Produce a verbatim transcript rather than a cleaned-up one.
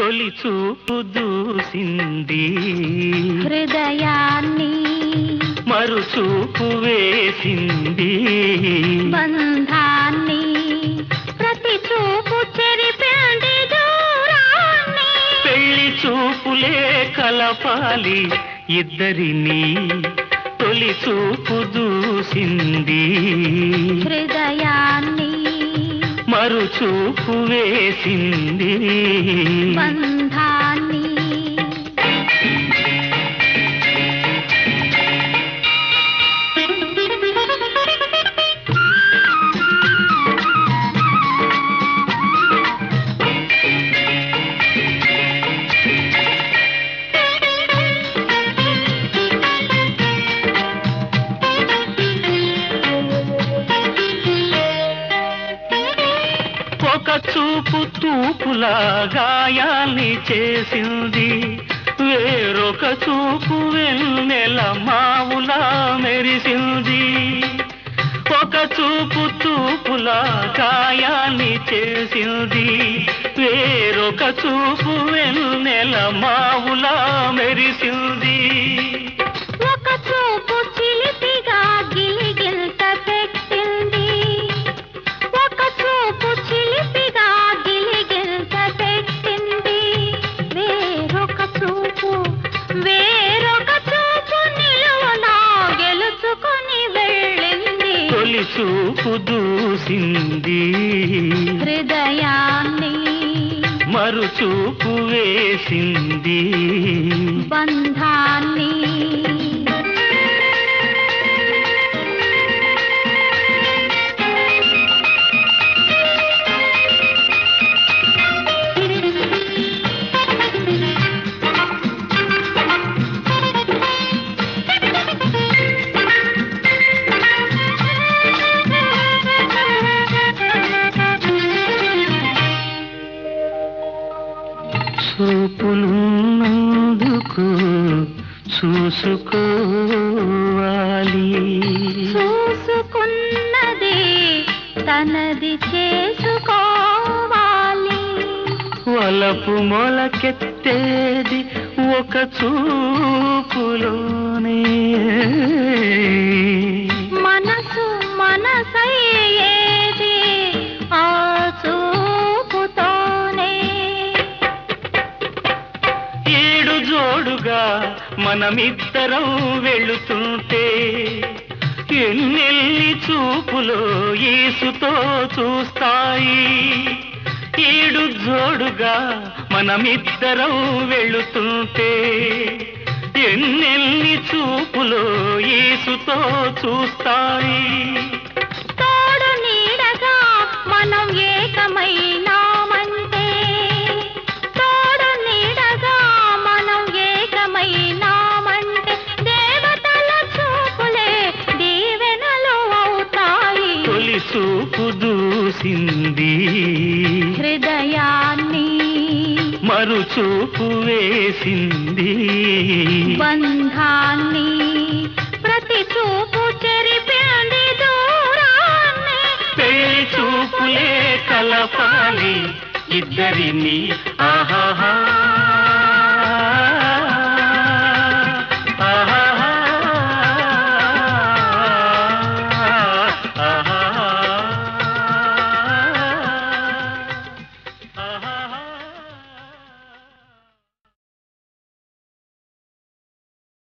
తొలి చూపు దూసింది హృదయాన్ని, మరు చూపు వేసింది బంధాన్ని, ప్రతి చూపు చెరిపింది దూరాన్ని. పెళ్లి చూపులే కలపాలి ఇద్దరిని, తొలి చూపు దూసింది హృదయాన్ని, మరు చూపు వేసింది బంధాన్ని. ఒక చూపు తూపులా గాయాల్ని చేసింది, వేరొక చూపు వెన్నెల మావులా మెరిసింది. ఒక చూపు తూపులా గాయాల్ని చేసింది, వేరొక చూపు వెన్నెల మావులా మెరిసింది. ఒక చూపు చిలిపిగా గిలిగిల్త పెట్టింది, ఒక చూపు చిలిపిగా గిలిగిల్త పెట్టింది. వేరొక చూపు వేరొక చూపు నిలువనా గెలుచుకొని వెళ్ళింది. తొలి చూపు దూసింది హృదయాన్ని, మరు చూపు వేసింది బంధాన్ని. చూపులున్నందుకు చూసుకోవాలి, చూసుకున్నది తనది చేసుకోవాలి. వలపు మొలకెత్తేది ఒక చూపులోనే, మనసు మనసయ్యేది ఆ చూపుతోనే. ఏడు జోడుగా మనమిద్దరం వెళుతుంటే, ఎన్నెల్లి చూపులో యేసుతో చూస్తాయి. ఏడు జోడుగా మనమిద్దరం వెళుతుంటే, ఎన్నెల్లి చూపులో యేసుతో చూస్తాయి. తోడు నీడగా మనం ఏకమైనామంటే, తోడు నీడగా మనం ఏకమైనామంటే, దేవతల చూపులే దీవెనలు అవుతాయి. తొలి చూపు దూసింది హృదయాన్ని, మరు చూపు వేసింది బంధాన్ని, ప్రతి చూపు చెరిపింది దూరాన్ని. పెళ్లి చూపులే కలపాలి ఇద్దరిని, ఆహాహా.